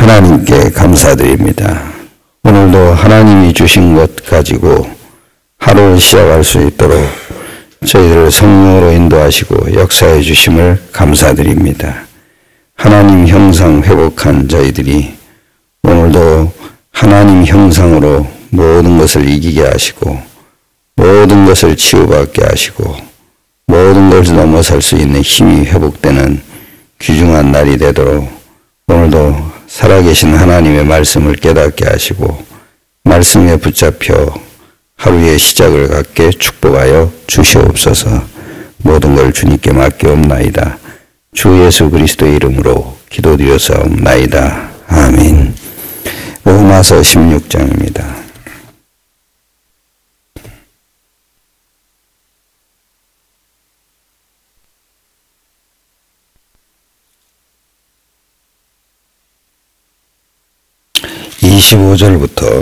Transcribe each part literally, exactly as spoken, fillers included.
하나님께 감사드립니다. 오늘도 하나님이 주신 것 가지고 하루를 시작할 수 있도록 저희들을 성령으로 인도하시고 역사해 주심을 감사드립니다. 하나님 형상 회복한 저희들이 오늘도 하나님 형상으로 모든 것을 이기게 하시고 모든 것을 치유받게 하시고 모든 것을 넘어설 수 있는 힘이 회복되는 귀중한 날이 되도록 오늘도 살아계신 하나님의 말씀을 깨닫게 하시고 말씀에 붙잡혀 하루의 시작을 갖게 축복하여 주시옵소서. 모든 걸 주님께 맡기옵나이다. 주 예수 그리스도의 이름으로 기도드렸사옵나이다. 아멘. 로마서 십육 장입니다. 이십오 절부터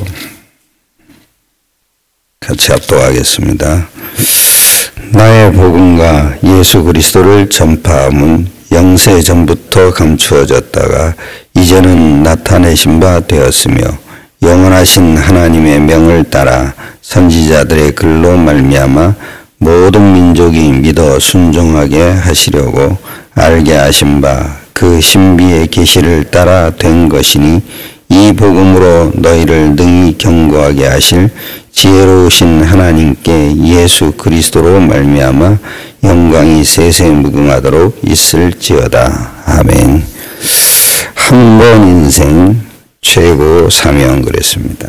같이 합독하겠습니다. 나의 복음과 예수 그리스도를 전파함은 영세 전부터 감추어졌다가 이제는 나타내신 바 되었으며 영원하신 하나님의 명을 따라 선지자들의 글로 말미암아 모든 민족이 믿어 순종하게 하시려고 알게 하신 바 그 신비의 계시를 따라 된 것이니 이 복음으로 너희를 능히 경고하게 하실 지혜로우신 하나님께 예수 그리스도로 말미암아 영광이 세세무궁하도록 있을지어다. 아멘. 한 번 인생 최고 사명 그랬습니다.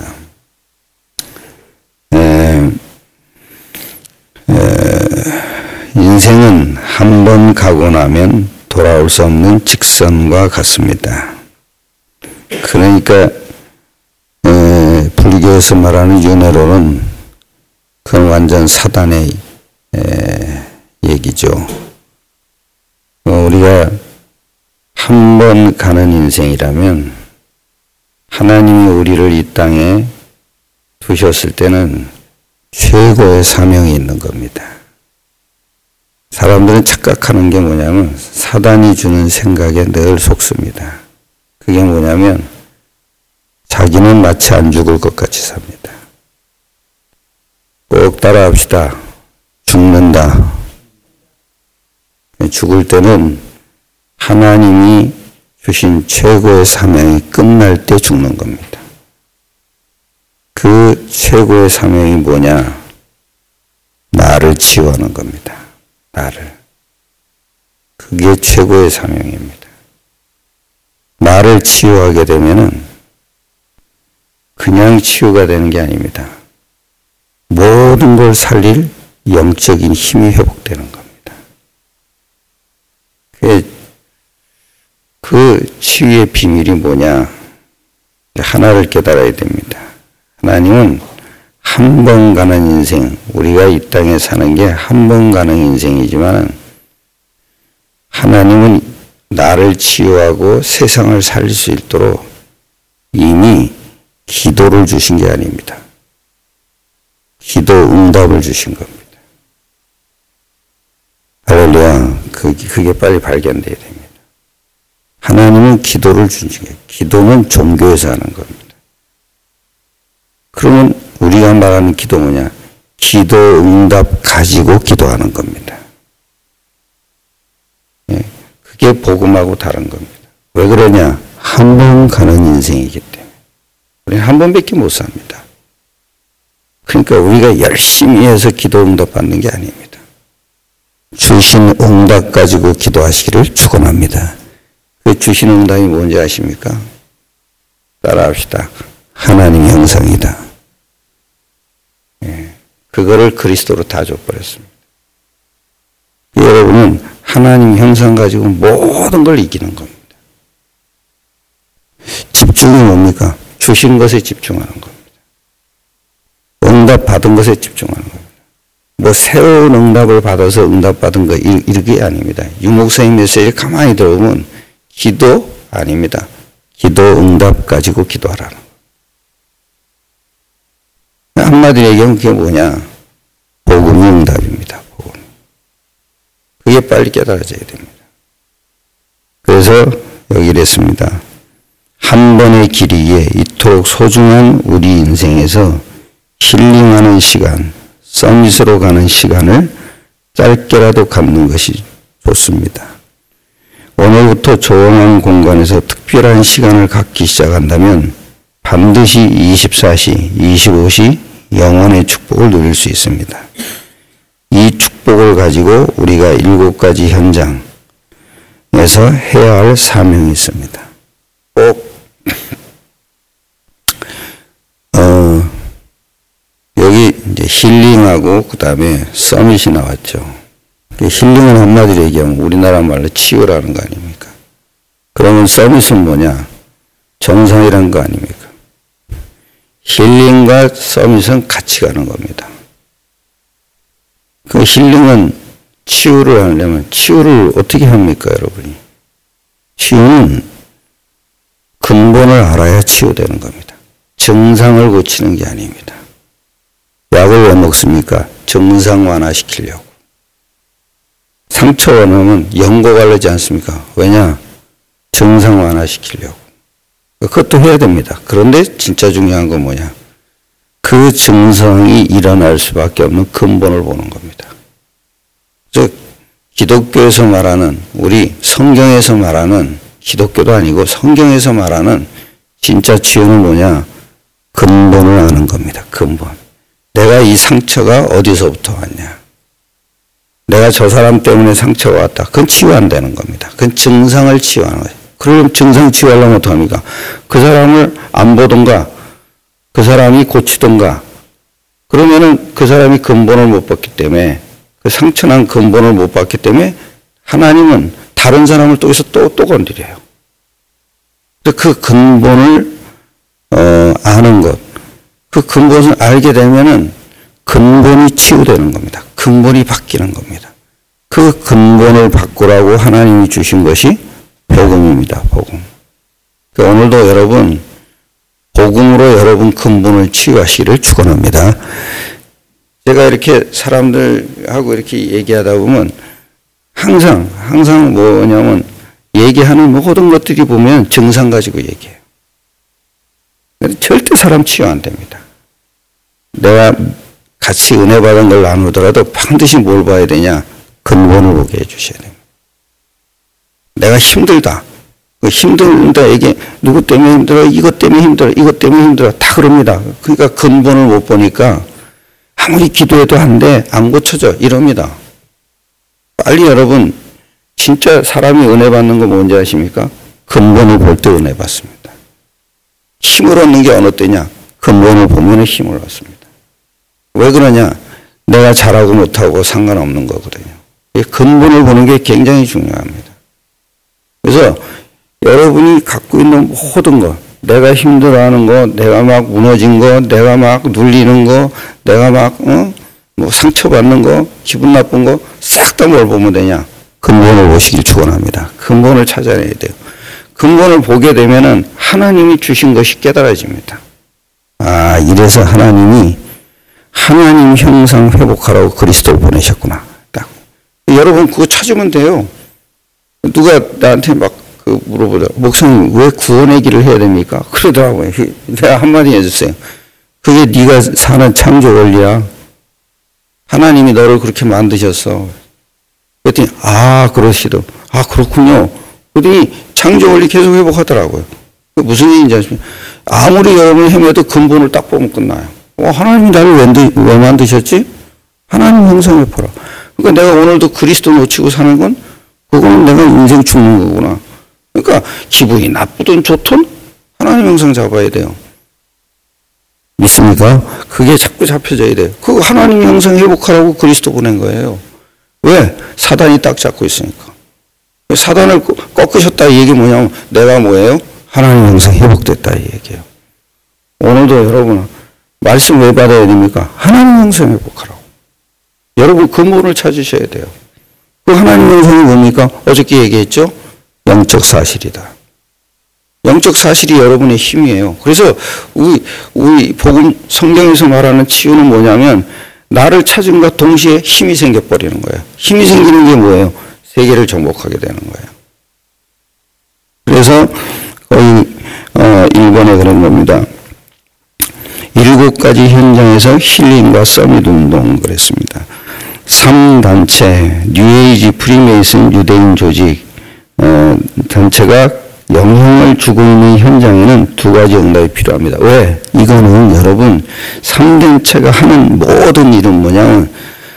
에, 에, 인생은 한 번 가고 나면 돌아올 수 없는 직선과 같습니다. 그러니까 에, 불교에서 말하는 윤회로는 그건 완전 사단의 에, 얘기죠. 어, 우리가 한 번 가는 인생이라면 하나님이 우리를 이 땅에 두셨을 때는 최고의 사명이 있는 겁니다. 사람들은 착각하는 게 뭐냐면 사단이 주는 생각에 늘 속습니다. 그게 뭐냐면 자기는 마치 안 죽을 것 같이 삽니다. 꼭 따라합시다. 죽는다. 죽을 때는 하나님이 주신 최고의 사명이 끝날 때 죽는 겁니다. 그 최고의 사명이 뭐냐? 나를 치유하는 겁니다. 나를. 그게 최고의 사명입니다. 나를 치유하게 되면은 그냥 치유가 되는 게 아닙니다. 모든 걸 살릴 영적인 힘이 회복되는 겁니다. 그, 그 치유의 비밀이 뭐냐? 하나를 깨달아야 됩니다. 하나님은 한 번 가는 인생, 우리가 이 땅에 사는 게 한 번 가는 인생이지만 하나님은 나를 치유하고 세상을 살릴 수 있도록 이미 기도를 주신 게 아닙니다. 기도 응답을 주신 겁니다. 할렐루야. 그게 빨리 발견돼야 됩니다. 하나님은 기도를 주신 게, 기도는 종교에서 하는 겁니다. 그러면 우리가 말하는 기도 뭐냐? 기도 응답 가지고 기도하는 겁니다. 예, 그게 복음하고 다른 겁니다. 왜 그러냐? 한 번 가는 인생이기 때문에. 우리는 한 번밖에 못 삽니다. 그러니까 우리가 열심히 해서 기도 응답 받는 게 아닙니다. 주신 응답 가지고 기도하시기를 축원합니다. 그 주신 응답이 뭔지 아십니까? 따라합시다. 하나님 형상이다. 예, 그거를 그리스도로 다 줘버렸습니다. 여러분은 하나님 형상 가지고 모든 걸 이기는 겁니다. 집중이 뭡니까? 주신 것에 집중하는 겁니다. 응답 받은 것에 집중하는 겁니다. 뭐 새로운 응답을 받아서 응답 받은 거 이게 아닙니다. 유목사님 메시지 가만히 들어보면 기도 아닙니다. 기도 응답 가지고 기도하라는 거예요. 한마디로 얘기하면 그게 뭐냐? 복음이 응답입니다. 복음. 그게 빨리 깨달아져야 됩니다. 그래서 여기 이랬습니다. 한 번의 길이에 이토록 소중한 우리 인생에서 힐링하는 시간, 서밋으로 가는 시간을 짧게라도 갖는 것이 좋습니다. 오늘부터 조용한 공간에서 특별한 시간을 갖기 시작한다면 반드시 이십사 시, 이십오 시 영원의 축복을 누릴 수 있습니다. 이 축복을 가지고 우리가 일곱 가지 현장에서 해야 할 사명이 있습니다. 꼭 어, 여기 이제 힐링하고 그 다음에 서밋이 나왔죠. 힐링은 한마디로 얘기하면 우리나라 말로 치유라는 거 아닙니까? 그러면 서밋은 뭐냐? 정상이라는 거 아닙니까? 힐링과 서밋은 같이 가는 겁니다. 그 힐링은 치유를 하려면 치유를 어떻게 합니까, 여러분이? 치유는 근본을 알아야 치유되는 겁니다. 증상을 고치는 게 아닙니다. 약을 왜 먹습니까? 증상 완화시키려고. 상처 원하면 연고 바르지 않습니까? 왜냐? 증상 완화시키려고. 그것도 해야 됩니다. 그런데 진짜 중요한 건 뭐냐? 그 증상이 일어날 수밖에 없는 근본을 보는 겁니다. 즉 기독교에서 말하는, 우리 성경에서 말하는, 기독교도 아니고 성경에서 말하는 진짜 치유는 뭐냐? 근본을 아는 겁니다. 근본. 내가 이 상처가 어디서부터 왔냐? 내가 저 사람 때문에 상처가 왔다. 그건 치유 안 되는 겁니다. 그건 증상을 치유하는 거예요. 그럼 증상 치유하려면 어떡합니까? 그 사람을 안 보든가, 그 사람이 고치든가, 그러면은 그 사람이 근본을 못 봤기 때문에, 그 상처난 근본을 못 봤기 때문에 하나님은 다른 사람을 또 여기서 또, 또 건드려요. 그 근본을, 어, 아는 것. 그 근본을 알게 되면은 근본이 치유되는 겁니다. 근본이 바뀌는 겁니다. 그 근본을 바꾸라고 하나님이 주신 것이 복음입니다. 복음. 그러니까 오늘도 여러분 복음으로 여러분 근본을 치유하시기를 축원합니다. 제가 이렇게 사람들하고 이렇게 얘기하다 보면 항상 항상 뭐냐면 얘기하는 모든 것들이 보면 증상 가지고 얘기해요. 절대 사람 치유 안 됩니다. 내가 같이 은혜 받은 걸 나누더라도 반드시 뭘 봐야 되냐? 근본을 보게 해주셔야 됩니다. 내가 힘들다. 그 힘들다 얘기 누구 때문에 힘들어? 이것 때문에 힘들어. 이것 때문에 힘들어. 다 그럽니다. 그러니까 근본을 못 보니까 아무리 기도해도 안 돼. 안 고쳐져. 이럽니다. 빨리 여러분 진짜 사람이 은혜 받는 거 뭔지 아십니까? 근본을 볼 때 은혜 받습니다. 힘을 얻는 게 어느 때냐? 근본을 보면 힘을 얻습니다. 왜 그러냐? 내가 잘하고 못하고 상관없는 거거든요. 근본을 보는 게 굉장히 중요합니다. 그래서 여러분이 갖고 있는 모든 것, 내가 힘들어하는 거, 내가 막 무너진 거, 내가 막 눌리는 거, 내가 막 어? 뭐 상처받는 거, 기분 나쁜 거 싹 다 뭘 보면 되냐? 근본을 보시길 축원합니다. 근본을 찾아내야 돼요. 근본을 보게 되면은 하나님이 주신 것이 깨달아집니다. 아, 이래서 하나님이 하나님 형상 회복하라고 그리스도를 보내셨구나. 딱. 여러분 그거 찾으면 돼요. 누가 나한테 막 그 물어보더라. 목사님 왜 구원의 길을 해야 됩니까? 그러더라고요. 내가 한마디 해주세요. 그게 네가 사는 창조 원리야. 하나님이 너를 그렇게 만드셨어. 그랬더니 아 그러시더. 아 그렇군요. 그랬더니 창조 원리 계속 회복하더라고요. 무슨 얘기인지 아십니까? 아무리 여러분이 헤매도 근본을 딱 보면 끝나요. 어, 하나님이 나를 왜, 왜 만드셨지? 하나님 형상을 보라. 그러니까 내가 오늘도 그리스도 놓치고 사는 건 그거는 내가 인생 죽는 거구나. 그러니까 기분이 나쁘든 좋든 하나님 형상 잡아야 돼요. 믿습니까? 그게 자꾸 잡혀져야 돼요. 그 하나님 형상 회복하라고 그리스도 보낸 거예요. 왜? 사단이 딱 잡고 있으니까. 사단을 꺾으셨다 이 얘기 뭐냐면 내가 뭐예요? 하나님 형상 회복됐다 이 얘기예요. 오늘도 여러분 말씀 왜 받아야 됩니까? 하나님 형상 회복하라고. 여러분 근본을 찾으셔야 돼요. 그 하나님 형상이 뭡니까? 어저께 얘기했죠? 영적 사실이다. 영적 사실이 여러분의 힘이에요. 그래서 우리, 우리 복음 성경에서 말하는 치유는 뭐냐면 나를 찾음과 동시에 힘이 생겨버리는 거예요. 힘이 생기는 게 뭐예요? 세계를 정복하게 되는 거예요. 그래서 거의 어, 일 번에 그런 겁니다. 일곱 가지 현장에서 힐링과 서밋 운동 그랬습니다. 삼 단체, 뉴에이지, 프리메이슨, 유대인 조직 어, 단체가 영향을 주고 있는 현장에는 두 가지 응답이 필요합니다. 왜? 이거는 여러분 삼 단체가 하는 모든 일은 뭐냐면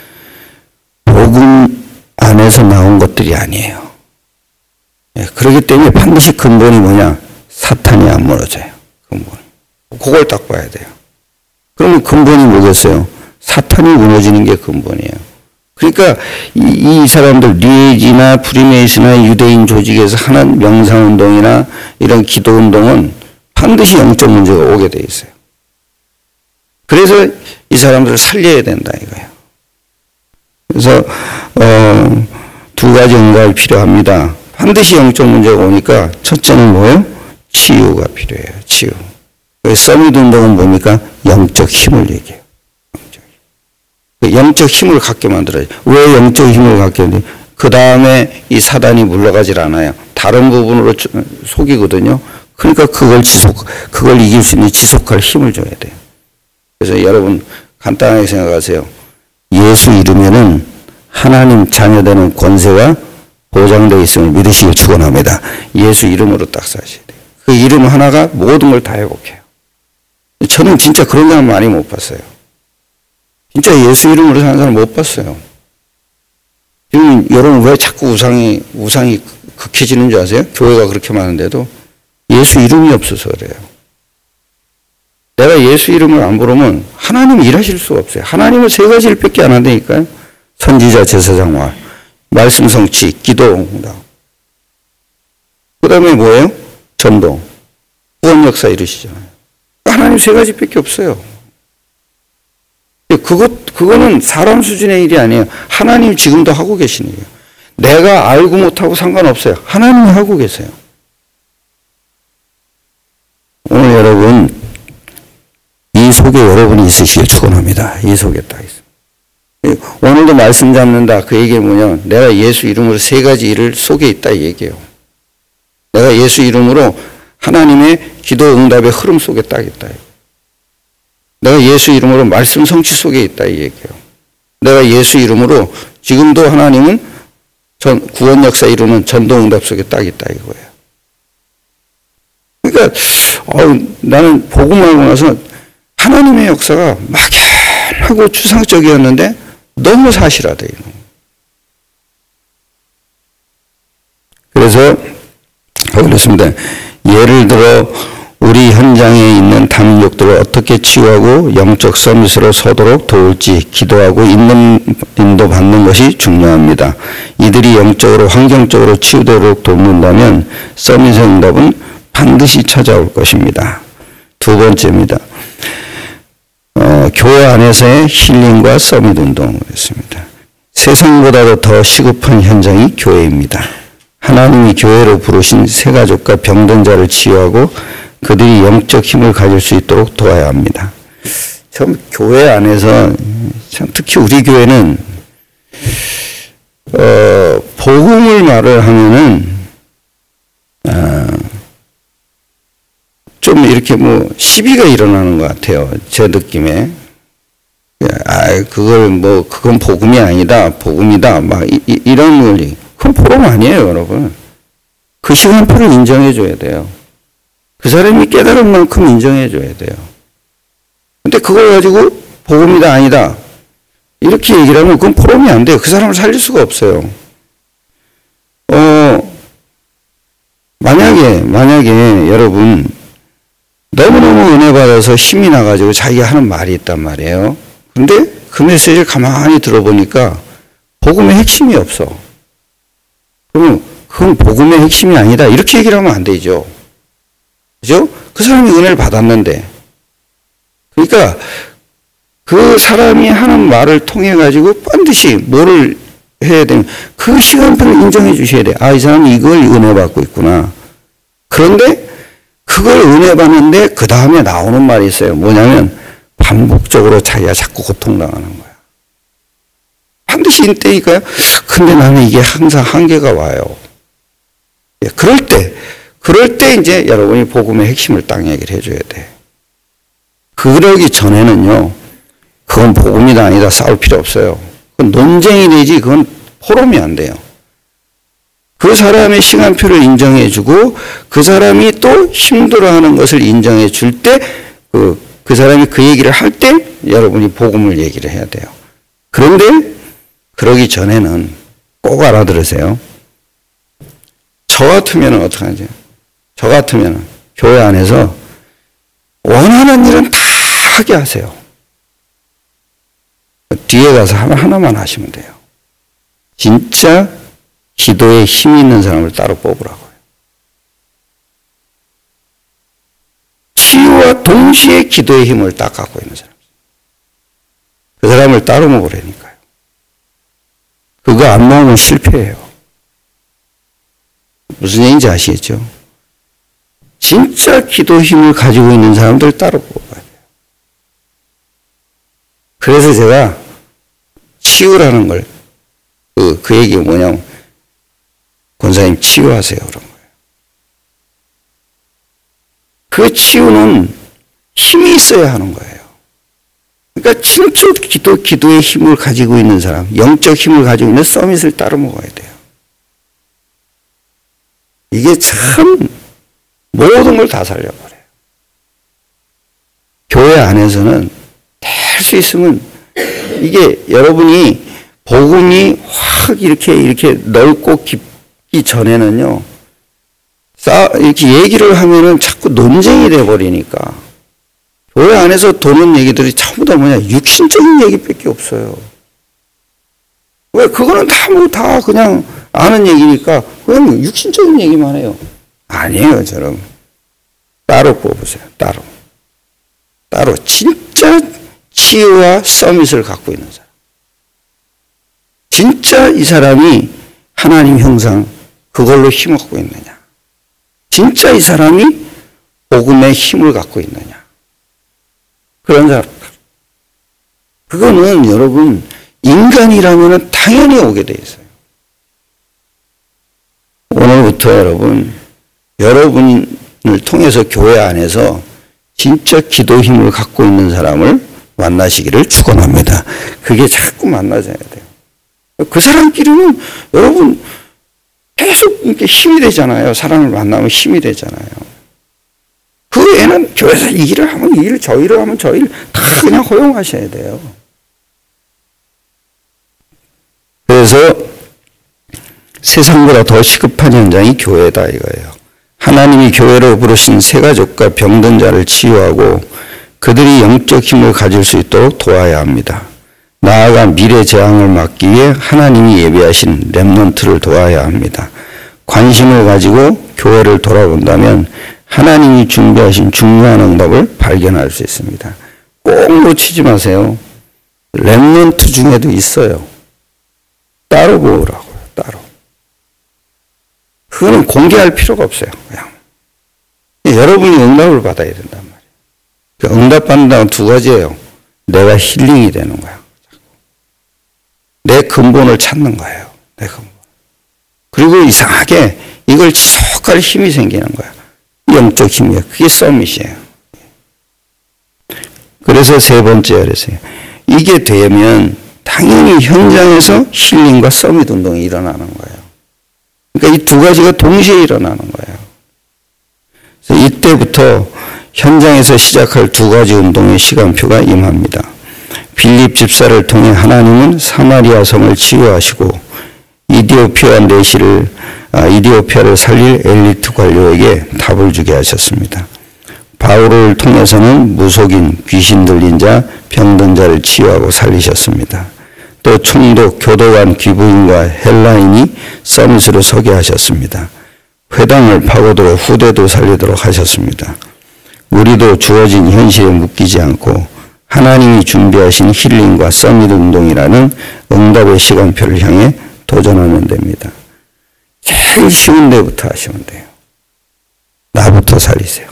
복음 안에서 나온 것들이 아니에요. 예, 그렇기 때문에 반드시 근본이 뭐냐? 사탄이 안 무너져요. 근본. 그걸 딱 봐야 돼요. 그러면 근본이 뭐겠어요? 사탄이 무너지는 게 근본이에요. 그러니까 이, 이 사람들 뉴에이지나 프리메이스나 유대인 조직에서 하는 명상운동이나 이런 기도운동은 반드시 영적 문제가 오게 돼 있어요. 그래서 이 사람들을 살려야 된다 이거예요. 그래서 어, 두 가지 응답이 필요합니다. 반드시 영적 문제가 오니까 첫째는 뭐예요? 치유가 필요해요. 치유. 서밋 운동은 뭡니까? 영적 힘을 얘기해요. 영적 힘. 영적 힘을 갖게 만들어요. 왜 영적 힘을 갖게 만들어요? 그 다음에 이 사단이 물러가질 않아요. 다른 부분으로 속이거든요. 그러니까 그걸 지속, 그걸 이길 수 있는 지속할 힘을 줘야 돼요. 그래서 여러분 간단하게 생각하세요. 예수 이루면은 하나님 자녀되는 권세가 보장되어 있음을 믿으시길 축원합니다. 예수 이름으로 딱 사셔야 돼요. 그 이름 하나가 모든 걸 다 회복해요. 저는 진짜 그런 사람 많이 못 봤어요. 진짜 예수 이름으로 사는 사람 못 봤어요. 지금 여러분 왜 자꾸 우상이 우상이 극해지는 줄 아세요? 교회가 그렇게 많은데도 예수 이름이 없어서 그래요. 내가 예수 이름을 안 부르면 하나님 일하실 수가 없어요. 하나님은 세 가지 일밖에 안 한다니까요. 선지자, 제사장과 말씀 성취, 기도, 응답. 그 다음에 뭐예요? 전도. 구원 역사 이루시잖아요. 하나님 세 가지밖에 없어요. 그것, 그거는 사람 수준의 일이 아니에요. 하나님 지금도 하고 계시는 거예요. 내가 알고 못하고 상관없어요. 하나님이 하고 계세요. 오늘 여러분, 이 속에 여러분이 있으시길 축원합니다. 이 속에 딱 있습니다. 오늘도 말씀 잡는다. 그 얘기는 뭐냐면 내가 예수 이름으로 세 가지 일을 속에 있다 이 얘기예요. 내가 예수 이름으로 하나님의 기도 응답의 흐름 속에 딱 있다. 내가 예수 이름으로 말씀 성취 속에 있다 이 얘기예요. 내가 예수 이름으로 지금도 하나님은 전 구원 역사 이루는 전도 응답 속에 딱 있다 이거예요. 그러니까 어, 나는 복음을 하고 나서 하나님의 역사가 막연하고 추상적이었는데 너무 사실화돼요. 그래서 그렇습니다. 예를 들어 우리 현장에 있는 탐욕들을 어떻게 치유하고 영적 서밋으로 서도록 도울지 기도하고 있는 인도 받는 것이 중요합니다. 이들이 영적으로 환경적으로 치유되도록 돕는다면 서밋의 응답은 반드시 찾아올 것입니다. 두 번째입니다. 어, 교회 안에서의 힐링과 서밋 운동을 했습니다. 세상보다도 더 시급한 현장이 교회입니다. 하나님이 교회로 부르신 새 가족과 병든 자를 치유하고 그들이 영적 힘을 가질 수 있도록 도와야 합니다. 참 교회 안에서 참 특히 우리 교회는 어, 복음을 말을 하면은 아, 좀 이렇게 뭐 시비가 일어나는 것 같아요. 제 느낌에. 아, 그걸 뭐 그건 복음이 아니다, 복음이다, 막 이, 이, 이런 논리. 그건 복음 아니에요, 여러분. 그 시간표를 인정해 줘야 돼요. 그 사람이 깨달은 만큼 인정해 줘야 돼요. 근데 그걸 가지고 복음이다, 아니다. 이렇게 얘기를 하면 그건 복음이 안 돼요. 그 사람을 살릴 수가 없어요. 어, 만약에, 만약에 여러분, 너무너무 은혜 받아서 힘이 나가지고 자기가 하는 말이 있단 말이에요. 근데 그 메시지를 가만히 들어보니까 복음의 핵심이 없어. 그러면 그건 복음의 핵심이 아니다. 이렇게 얘기를 하면 안 되죠. 그죠? 그 사람이 은혜를 받았는데. 그러니까 그 사람이 하는 말을 통해 가지고 반드시 뭐를 해야 되면 그 시간표를 인정해 주셔야 돼. 아, 이 사람이 이걸 은혜 받고 있구나. 그런데 그걸 은혜 받는데 그 다음에 나오는 말이 있어요. 뭐냐면 반복적으로 자기가 자꾸 고통당하는 거야. 반드시 있다니까요. 근데 나는 이게 항상 한계가 와요. 예, 그럴 때 그럴 때 이제 여러분이 복음의 핵심을 딱 얘기를 해줘야 돼. 그러기 전에는요, 그건 복음이다 아니다 싸울 필요 없어요. 그건 논쟁이 되지, 그건 포럼이 안 돼요. 그 사람의 시간표를 인정해주고 그 사람이 또 힘들어하는 것을 인정해 줄 때 그, 그 사람이 그 얘기를 할 때 여러분이 복음을 얘기를 해야 돼요. 그런데 그러기 전에는 꼭 알아들으세요. 저 같으면 어떡하지? 저 같으면 교회 안에서 원하는 일은 다 하게 하세요. 뒤에 가서 하나만 하시면 돼요. 진짜 기도에 힘이 있는 사람을 따로 뽑으라고요. 치유와 동시에 기도의 힘을 딱 갖고 있는 사람. 그 사람을 따로 먹으라니까요. 그거 안 먹으면 실패해요. 무슨 얘기인지 아시겠죠? 진짜 기도 힘을 가지고 있는 사람들 따로 뽑아야 돼요. 그래서 제가 치유라는 걸, 그, 그 얘기가 뭐냐면, 권사님 치유하세요. 그런 거예요. 그 치유는 힘이 있어야 하는 거예요. 그러니까 진짜 기도, 기도의 힘을 가지고 있는 사람, 영적 힘을 가지고 있는 서밋을 따로 먹어야 돼요. 이게 참 모든 걸 다 살려버려요. 교회 안에서는 될 수 있으면 이게 여러분이 복음이 확 이렇게 이렇게 넓고 깊기 전에는요, 싸 이렇게 얘기를 하면은 자꾸 논쟁이 돼 버리니까 교회 안에서 도는 얘기들이 전부 다 뭐냐, 육신적인 얘기밖에 없어요. 왜? 그거는 다 뭐 다 그냥 아는 얘기니까 그냥 육신적인 얘기만 해요. 아니에요, 저는. 따로 뽑으세요. 따로. 따로 진짜 치유와 서밋을 갖고 있는 사람. 진짜 이 사람이 하나님 형상 그걸로 힘을 갖고 있느냐. 진짜 이 사람이 복음의 힘을 갖고 있느냐. 그런 사람. 그거는 여러분 인간이라면 당연히 오게 돼 있어요. 오늘부터 여러분, 여러분을 통해서 교회 안에서 진짜 기도 힘을 갖고 있는 사람을 만나시기를 축원합니다. 그게 자꾸 만나셔야 돼요. 그 사람끼리는 여러분 계속 이렇게 힘이 되잖아요. 사람을 만나면 힘이 되잖아요. 그 애는 교회에서 이 일을 하면 이 일, 저 일을 하면 저 일 다 그냥 허용하셔야 돼요. 그래서 세상보다 더 시급한 현장이 교회다 이거예요. 하나님이 교회로 부르신 새 가족과 병든 자를 치유하고 그들이 영적 힘을 가질 수 있도록 도와야 합니다. 나아가 미래 재앙을 막기 위해 하나님이 예비하신 렘넌트를 도와야 합니다. 관심을 가지고 교회를 돌아본다면 하나님이 준비하신 중요한 응답을 발견할 수 있습니다. 꼭 놓치지 마세요. 렘넌트 중에도 있어요. 따로 보라고요. 따로. 그거는 공개할 필요가 없어요. 그냥. 여러분이 응답을 받아야 된단 말이에요. 그 응답 받는다는 두 가지예요. 내가 힐링이 되는 거야. 내 근본을 찾는 거예요. 내 근본. 그리고 이상하게 이걸 지속할 힘이 생기는 거야. 영적 힘이야. 그게 서밋이에요. 그래서 세 번째 그랬어요. 이게 되면 당연히 현장에서 힐링과 서밋 운동이 일어나는 거예요. 그러니까 이 두 가지가 동시에 일어나는 거예요. 그래서 이때부터 현장에서 시작할 두 가지 운동의 시간표가 임합니다. 빌립 집사를 통해 하나님은 사마리아 성을 치유하시고 이디오피아 내시를 아, 이디오피아를 살릴 엘리트 관료에게 답을 주게 하셨습니다. 바울을 통해서는 무속인, 귀신 들린 자, 병든 자를 치유하고 살리셨습니다. 또 총독, 교도관, 귀부인과 헬라인이 서밋으로 서게 하셨습니다. 회당을 파고들어 후대도 살리도록 하셨습니다. 우리도 주어진 현실에 묶이지 않고 하나님이 준비하신 힐링과 서밋 운동이라는 응답의 시간표를 향해 도전하면 됩니다. 제일 쉬운 데부터 하시면 돼요. 나부터 살리세요.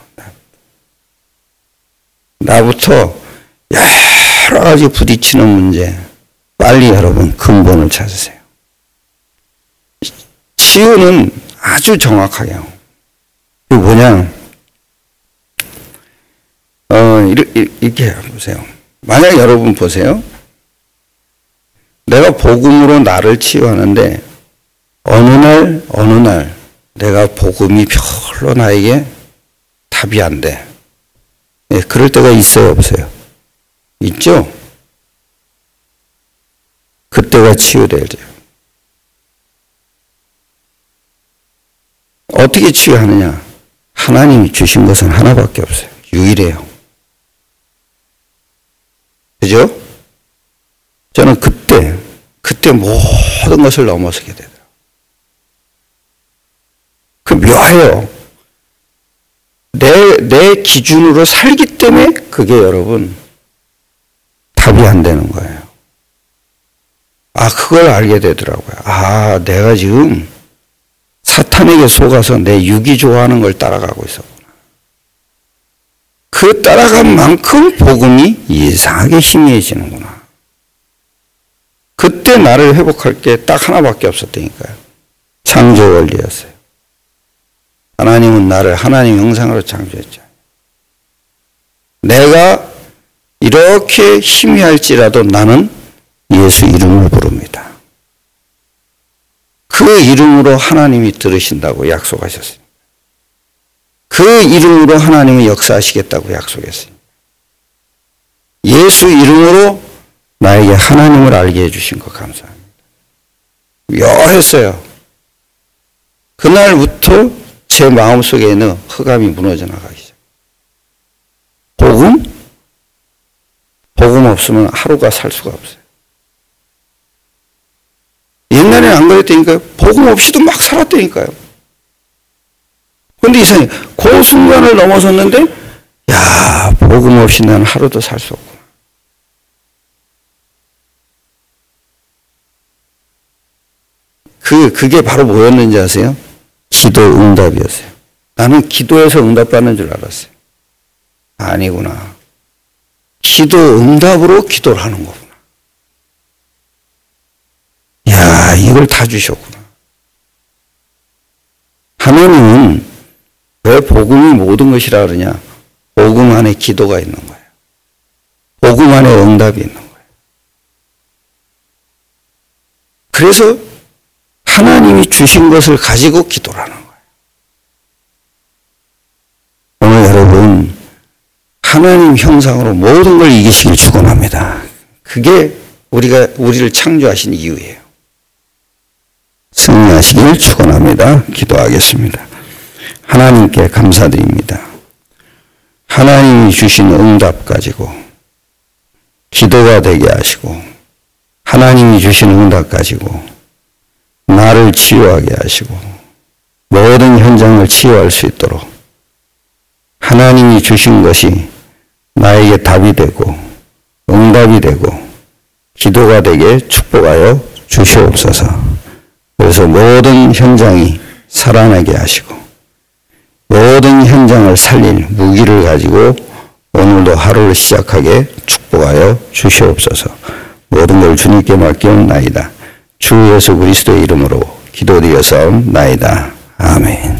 나부터 여러 가지 부딪히는 문제 빨리 여러분 근본을 찾으세요. 치유는 아주 정확하게 하고 그 뭐냐, 어, 이렇게, 이렇게 보세요. 만약 여러분 보세요. 내가 복음으로 나를 치유하는데, 어느 날, 어느 날, 내가 복음이 별로 나에게 답이 안 돼. 예, 그럴 때가 있어요, 없어요? 있죠? 그때가 치유돼야 돼요. 어떻게 치유하느냐? 하나님이 주신 것은 하나밖에 없어요. 유일해요. 그죠? 저는 그때, 그때 모든 것을 넘어서게 되더라고요. 그 묘해요. 내, 내 기준으로 살기 때문에 그게 여러분 답이 안 되는 거예요. 아, 그걸 알게 되더라고요. 아, 내가 지금 사탄에게 속아서 내 육이 좋아하는 걸 따라가고 있었구나. 그 따라간 만큼 복음이 이상하게 희미해지는구나. 그때 나를 회복할 게 딱 하나밖에 없었다니까요. 창조 원리였어요. 하나님은 나를 하나님 형상으로 창조했잖아요. 내가 이렇게 희미할지라도 나는 예수 이름을 부릅니다. 그 이름으로 하나님이 들으신다고 약속하셨습니다. 그 이름으로 하나님이 역사하시겠다고 약속했습니다. 예수 이름으로 나에게 하나님을 알게 해주신 것 감사합니다. 묘했어요. 그날부터 제 마음속에 있는 흑암이 무너져 나가기 시작해요. 복음? 복음 없으면 하루가 살 수가 없어요. 옛날에는 안 그랬다니까요. 복음 없이도 막 살았다니까요. 그런데 이상해. 그 순간을 넘어섰는데, 야, 복음 없이 나는 하루도 살 수 없구나. 그, 그게 바로 뭐였는지 아세요? 기도 응답이었어요. 나는 기도에서 응답받는 줄 알았어요. 아니구나. 기도 응답으로 기도를 하는 거구나. 야, 이걸 다 주셨구나. 하나님은 왜 복음이 모든 것이라 그러냐? 복음 안에 기도가 있는 거예요. 복음 안에 응답이 있는 거예요. 그래서 하나님이 주신 것을 가지고 기도를 하는 거예요. 오늘 여러분, 하나님 형상으로 모든 걸 이기시길 축원합니다. 그게 우리가 우리를 창조하신 이유예요. 승리하시길 축원합니다. 기도하겠습니다. 하나님께 감사드립니다. 하나님이 주신 응답 가지고 기도가 되게 하시고 하나님이 주신 응답 가지고 나를 치유하게 하시고 모든 현장을 치유할 수 있도록 하나님이 주신 것이 나에게 답이 되고 응답이 되고 기도가 되게 축복하여 주시옵소서. 그래서 모든 현장이 살아나게 하시고 모든 현장을 살릴 무기를 가지고 오늘도 하루를 시작하게 축복하여 주시옵소서. 모든 걸 주님께 맡기옵나이다. 주 예수 그리스도의 이름으로 기도드려서옵나이다. 아멘.